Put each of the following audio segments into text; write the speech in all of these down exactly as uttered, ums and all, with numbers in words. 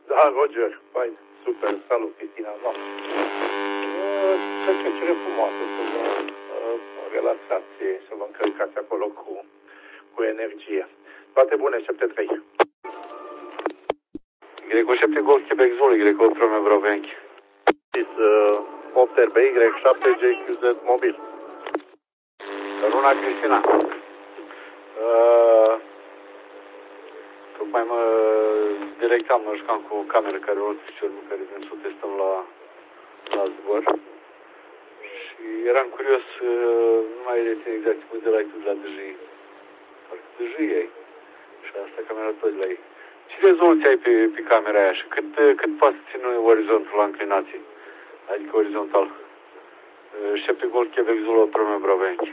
Da, Roger, fain, super, salut, Cristina. Da. Trecere frumoasă, să vă uh, relaxați, să vă încărcați acolo cu, cu energie. Toate bune, șapte trei. Y șapte Golf Quebec Zulu, Y opt Romeo Bravo Yankee. opt R B Y șapte J Q Z mobil. Luna Cristina. Uh, tocmai mă directam, mă jucam cu o cameră care o piciorul care vrem să o testăm la, la zbor. Și eram curios, uh, nu mai rețin exact cum de la tu de la D J I. Parcă D J I ai. Și asta camera tot de la ei. Ce rezoluție ai pe, pe camera aia și cât, cât poate să ține orizontul la înclinație? Adică orizontal. șapte Golf Quebec Zulu opt Romeo Bravo Yankee.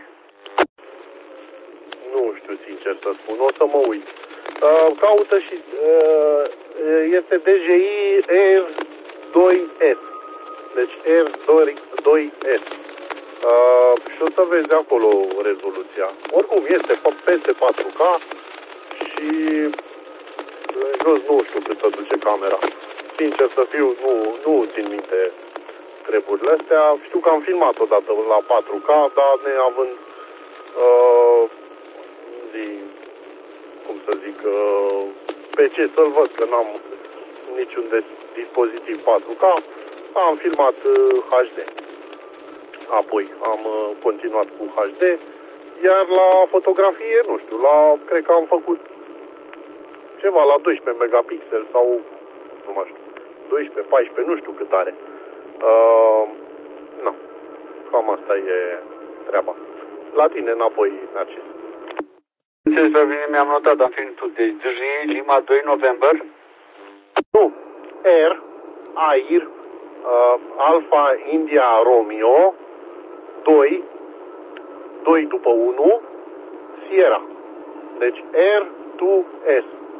Nu știu sincer să spun, o să mă uit. Uh, caută și uh, este D J I R doi S. Deci R doi S. Uh, și o să vezi acolo rezoluția. Oricum este peste patru K și jos nu știu cât să duce camera. Sincer să fiu, nu, nu țin minte treburile astea. Știu că am filmat odată la patru K, dar neavând uh, zi, cum să zic, uh, pe ce să-l văd, că n-am niciun dispozitiv patru K, am filmat uh, H D. Apoi am uh, continuat cu H D, iar la fotografie, nu știu, la, cred că am făcut ceva la doisprezece megapixel sau, nu mai știu, doisprezece, paisprezece, nu știu cât are. Uh, nu, cam asta e treaba. La tine înapoi, Narcis. Înțeles, pe mine mi-am notat, am fiind tu. Deci, D J I Lima doi November? Nu, R, Air, uh, Alpha India Romeo, doi, doi după unu, Sierra. Deci R doi S.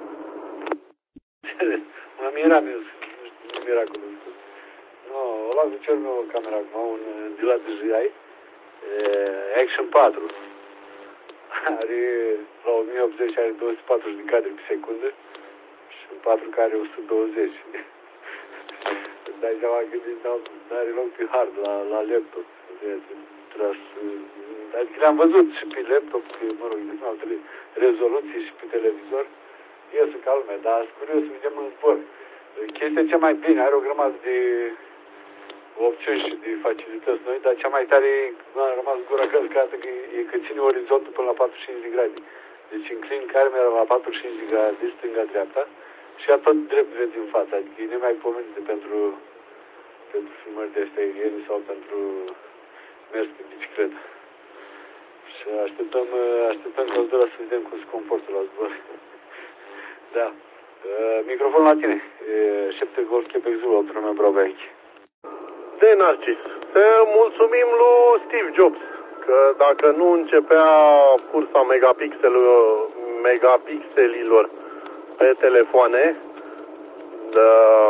Mă miram eu, nu mi era cunoscut. Nu, o las de cel meu camera acum, un de la D J I, Action patru. Are, la o mie optzeci are două sute patruzeci de cadre pe secundă și în patru K are o sută douăzeci. Îți dai seama că nu are loc pe hard, la, la laptop. Tras, adică le-am văzut și pe laptop, că, mă rog, din altele rezoluții și pe televizor. Iesă ca lumea, dar sunt curios să vedem în zbor. Chestia cea mai bine, are o grămadă de opțiuni și de facilități noi, dar cea mai tare a rămas gura călcată că e că ține orizontul până la patruzeci și cinci de grade. Deci înclin camera la patruzeci și cinci de grade, stânga-dreapta, și ea tot drept vezi în față, adică e nemaipomenită pentru, pentru filmări de astea aeriene sau pentru mers pe bicicletă. Și așteptăm, așteptăm ca Zdora să vedem cum se comportă la zbor. Da. Uh, microfon la tine. Uh, șapte Golf Quebec Zulu opt Romeo Bravo Yankee. De Narcis, să mulțumim lui Steve Jobs, că dacă nu începea cursa megapixelilor, megapixelilor pe telefoane, de,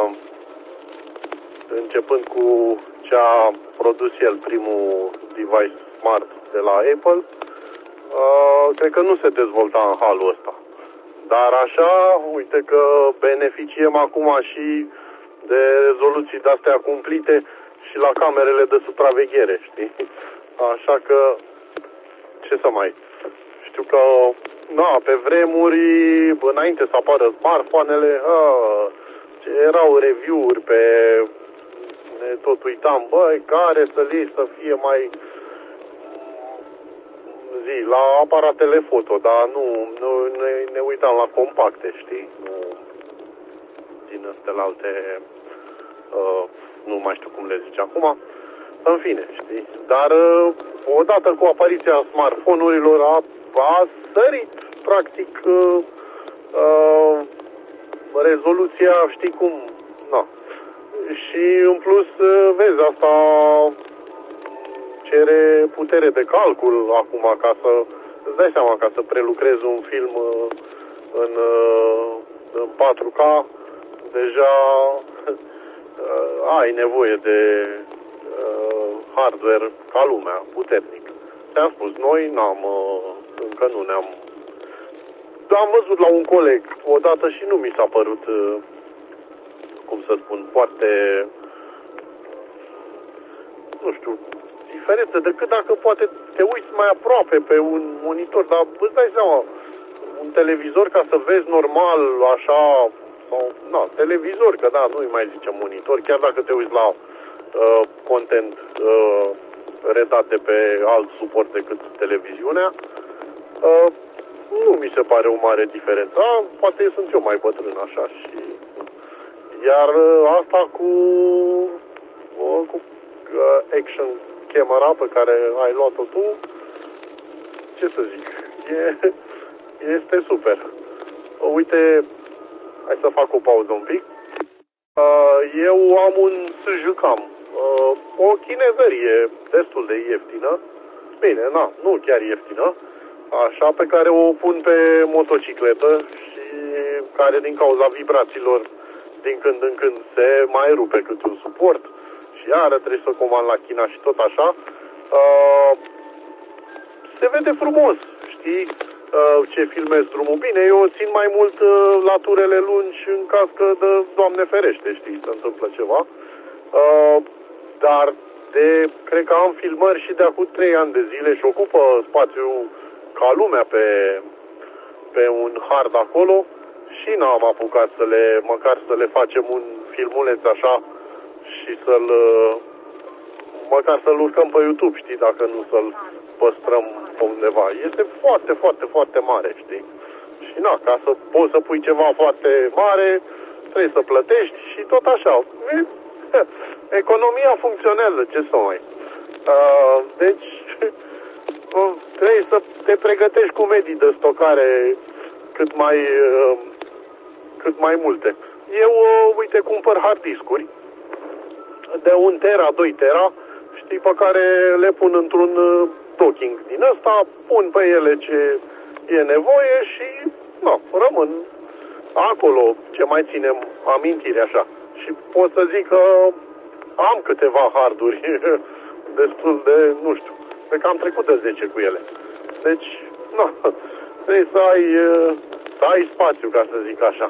începând cu ce a produs el, primul device smart de la Apple, uh, cred că nu se dezvolta în halul ăsta. Dar așa, uite că beneficiem acum și de rezoluții de-astea cumplite și la camerele de supraveghere, știi? Așa că, ce să mai... Știu că, na, pe vremuri, înainte să apară smartphone-ele, a, erau review-uri pe... Ne tot uitam, băi, care să li să fie mai... zi, la aparatele foto, dar nu, nu ne, ne uitam la compacte, știi? Nu din astea alte... Uh, nu mai știu cum le zice acum, în fine, știi, dar uh, odată cu apariția smartphone-urilor a, a sărit, practic, uh, uh, rezoluția, știi cum, na. Și în plus, uh, vezi, asta cere putere de calcul acum, ca să, îți dai seama, ca să prelucrezi un film uh, în, uh, în patru K, deja... Uh, ai nevoie de uh, hardware ca lumea, puternic. Te-am spus, noi n-am, uh, încă nu ne-am... Am văzut la un coleg odată și nu mi s-a părut uh, să spun, foarte, nu știu, diferență decât dacă poate te uiți mai aproape pe un monitor, dar îți dai seama, un televizor ca să vezi normal, așa, sau, na, televizor, că da, nu-i mai zicem monitor, chiar dacă te uiți la uh, content uh, redat de pe alt suport decât televiziunea, uh, nu mi se pare o mare diferență. A, poate sunt eu mai bătrân așa și... Iar uh, asta cu, uh, cu uh, action camera pe care ai luat-o tu, ce să zic, e, este super. Uh, uite, hai să fac o pauză un pic. Uh, eu am un S J Cam, uh, o chinezărie destul de ieftină. Bine, na, nu chiar ieftină, așa, pe care o pun pe motocicletă și care din cauza vibrațiilor din când în când se mai rupe cât un suport și iară trebuie să comand la China și tot așa. Uh, se vede frumos, știi, uh, ce filmez drumul. Bine, eu țin mai mult uh, laturele lungi în caz că, de, Doamne ferește, știi, se întâmplă ceva. Uh, dar de, cred că am filmări și de acum trei ani de zile și ocupă spațiu ca lumea pe, pe un hard acolo și n-am apucat să le, măcar să le facem un filmuleț așa și să-l, măcar să-l urcăm pe YouTube, știi, dacă nu să-l păstrăm pe undeva. Este foarte, foarte, foarte mare, știi? Și na, ca să poți să pui ceva foarte mare, trebuie să plătești și tot așa. Economia funcționează, ce să mai. Uh, deci, trebuie să te pregătești cu medii de stocare cât mai, uh, cât mai multe. Eu, uh, uite, cumpăr hard discuri de un tera, doi tera, știi, pe care le pun într-un uh, docking din ăsta, pun pe ele ce e nevoie și, na, rămân acolo, ce mai ținem amintiri așa. Și pot să zic că am câteva harduri destul de, nu știu, pe că am trecut de zece cu ele. Deci, nu, trebuie să ai, să ai spațiu, ca să zic așa.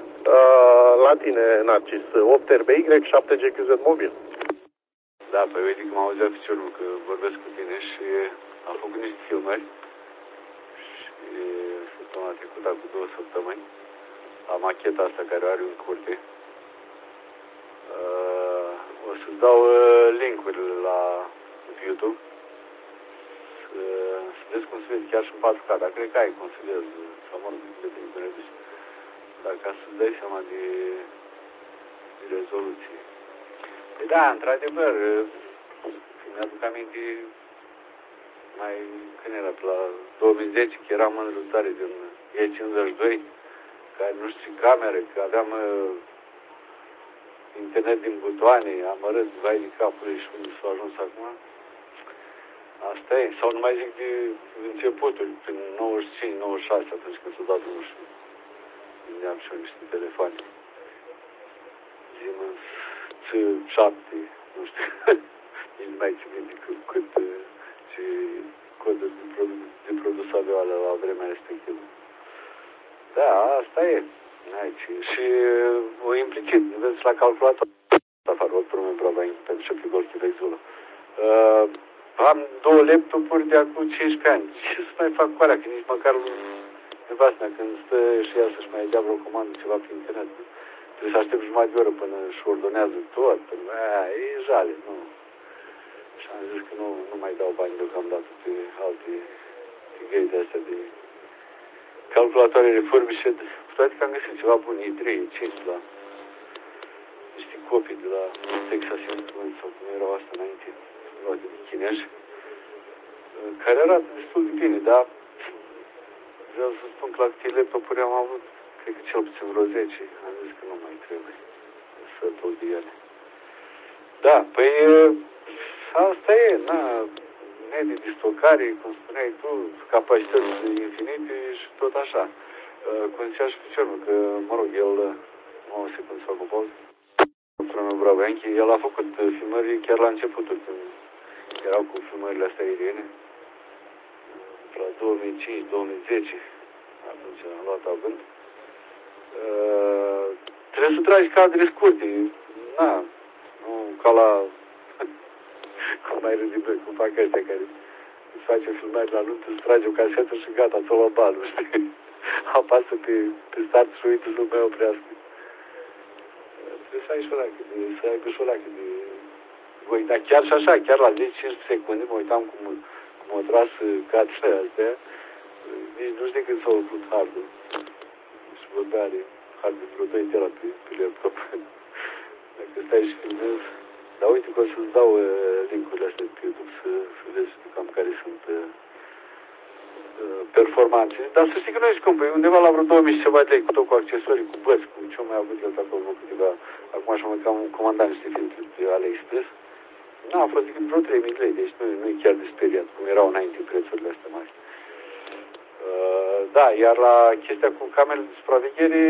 La tine, Narcis, opt R B Y, șapte G Q Z mobil. Da, păi uite că m-a auzit oficiorul că vorbesc cu tine și am făcut niște filmări și săptămâna trecută, cu două săptămâni, la macheta asta care are în curte. Uh, o să-ți dau uh, link-urile la YouTube să, să vezi cum se vede chiar și în patru K, dar cred că ai cum se vede, sau mă rog, depinde cum reduci. Dar ca să-ți dai seama de, de rezoluție. Păi da, într-adevăr, mi-aduc aminte mai când era, pe la două mii zece, că eram în rutare din E cincizeci și doi, care nu știu ce cameră, că aveam uh, internet din butoane, am arăt, vai de capului și unde s-a ajuns acum. Asta e, sau nu mai zic de începutul, prin nouăzeci și cinci nouăzeci și șase, atunci când s-a dat, nu știu, vindeam și eu niște telefoane. Siemens C șapte, nu știu, nici mai țin minte cât, cât ce codă de produs, de produs aveau la vremea respectivă. Da, asta e. Aici. Și o implicit, vezi, la calculator, afară, o turmă brava pentru ce plicol chivexulă. Uh, am două laptopuri de acum cincisprezece ani. Ce să mai fac cu alea? Că nici măcar nevastă mea, când stă și ea să-și mai dea vreo comandă ceva pe internet, trebuie să aștept jumătate de oră până își ordonează tot. Aia, e jale, nu. Și am zis că nu, nu mai dau bani deocamdată pe alte tigăi de astea de calculatoare refurbished. Cu toate că am găsit ceva bun, E trei, E cinci, la niște copii de la Texas Instruments sau cum erau astea înainte, luate de chinezi, care arată destul de bine, dar vreau să spun că la câte laptopuri am avut, cred că cel puțin vreo zece, am zis că nu mai trebuie să duc de ele. Da, păi asta e, na, medii de stocare, cum spuneai tu, capacități infinite și tot așa. Cum zicea și piciorul, că, mă rog, el, o secundă să fac o pauză, Frânul Brabeanchi, el a făcut filmări chiar la începutul, când erau cu filmările astea aeriene, la două mii cinci două mii zece, atunci am luat avânt. trebuie să tragi cadre scurte. Na, nu ca la... cum mai râdibă, cum fac ăștia care îți face filmare la nuntă, îți trage o casetă și gata, ți-o la balul, știi? Apasă pe, pe start și uite să mai oprească. Trebuie să ai și o lacă de, să aibă și o lacă de voi, dar chiar și așa, chiar la zece cincisprezece secunde, mă uitam cum, cum au tras cadrele astea, nici nu știu când s-au umplut hardul. Și vorbea de hardul vreo doi tera pe, pe laptop. Dacă stai și filmezi. Dar uite că o să-ți dau uh, link-urile astea pe YouTube să, să vezi cam care sunt uh, uh, performanțe. Dar să știi că nu ești scumpă, e undeva la vreo două mii și ceva de lei, cu tot cu accesorii, cu băți, cu ce mai avut el acolo, câteva. Acum așa mă cam comandat niște filtre pe AliExpress. Nu, a fost decât vreo trei mii de lei, deci nu, nu e chiar de speriat, cum erau înainte prețurile astea mari. Uh, da, iar la chestia cu camerele de supraveghere,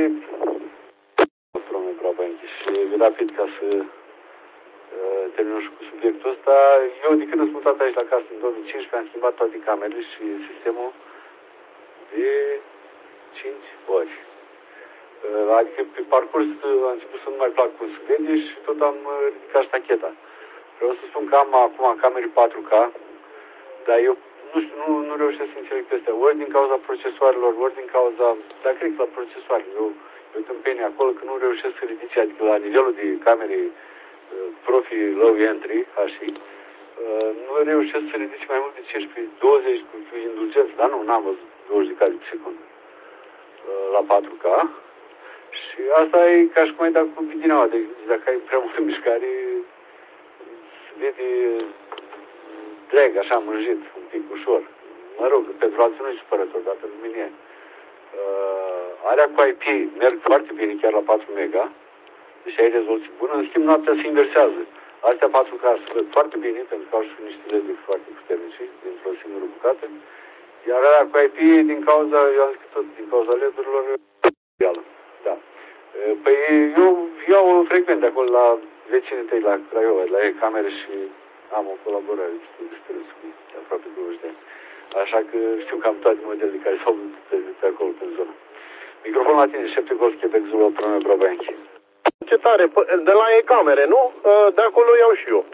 și rapid ca să uh, terminăm și cu subiectul ăsta, eu de când am mutat aici la casă în două mii cincisprezece am schimbat toate camerele și sistemul de cinci ori. Uh, adică pe parcurs am început să nu mai plac cum se vede și tot am ridicat ștacheta. Vreau să spun că am acum camere patru K, dar eu nu știu, nu, nu reușesc să înțeleg pe astea, ori din cauza procesoarelor, ori din cauza, dar cred că la procesoare, eu, eu tâmpenie acolo că nu reușesc să ridice, adică la nivelul de camere uh, profi low entry, așa, uh, nu reușesc să ridice mai mult de cincisprezece douăzeci cu indulgență, dar nu, n-am văzut douăzeci de cadre pe secundă uh, la patru K și asta e ca și cum ai dat cu bidineaua, deci dacă ai prea multă mișcare, se vede drag, așa, mânjit, un pic, ușor. Mă rog, pentru alții nu-i supărător, dar pentru mine e. Uh, alea cu I P merg foarte bine, chiar la patru mega, deci ai rezoluție bună, în schimb noaptea se inversează. Astea patru K se văd foarte bine, pentru că au și niște L E D foarte puternice, dintr-o singură bucată, iar alea cu I P, din cauza, eu am zis că tot, din cauza L E D-urilor, da. Uh, păi eu iau frecvent de acolo la vecinii tăi, la Craiova, la ei camere și am o colaborare destul de strânsă cu aproape douăzeci de ani. Așa că știu cam toate modelele care s-au vândut pe, pe acolo, pe zonă. Microfon la tine, șapte Golf Quebec Zulu, Prome Brabanchi. Ce tare, de la e-camere, nu? De acolo iau și eu.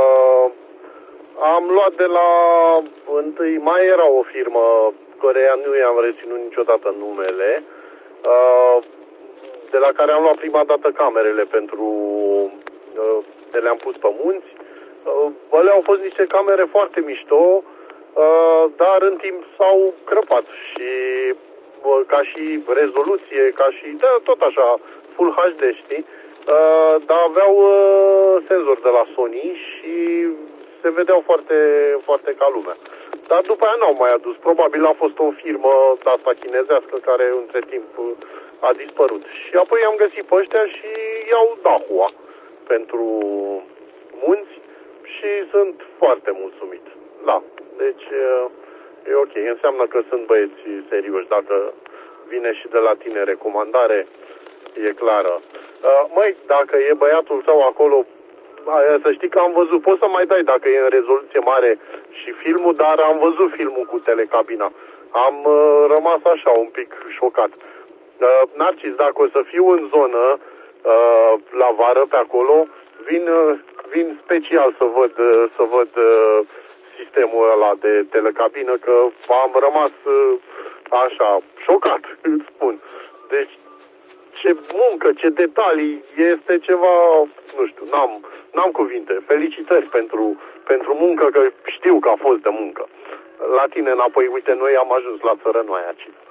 Am luat de la, întâi, mai era o firmă, care nu i-am reținut niciodată numele, de la care am luat prima dată camerele pentru, de le-am pus pe munți. Alea au fost niște camere foarte mișto, dar în timp s-au crăpat și ca și rezoluție, ca și, da, tot așa, Full H D, știi? Dar aveau senzor de la Sony și se vedeau foarte, foarte ca lumea. Dar după aia n-au mai adus. Probabil a fost o firmă asta chinezească care între timp a dispărut. Și apoi am găsit pe ăștia și iau Dahua pentru munți și sunt foarte mulțumit. Da, deci e ok. Înseamnă că sunt băieți serioși. Dacă vine și de la tine recomandare, e clară. Măi, dacă e băiatul tău acolo, să știi că am văzut, poți să mai dai dacă e în rezoluție mare și filmul, dar am văzut filmul cu telecabina. Am uh, rămas așa un pic șocat. Uh, Narcis, dacă o să fiu în zonă uh, la vară pe acolo, vin, uh, vin special să văd, uh, să văd uh, sistemul ăla de telecabină, că am rămas uh, așa șocat, îți spun. Deci ce muncă, ce detalii, este ceva, nu știu, n-am, n-am cuvinte. Felicitări pentru, pentru muncă, că știu că a fost de muncă. La tine înapoi, uite, noi am ajuns la țărănoaia aici.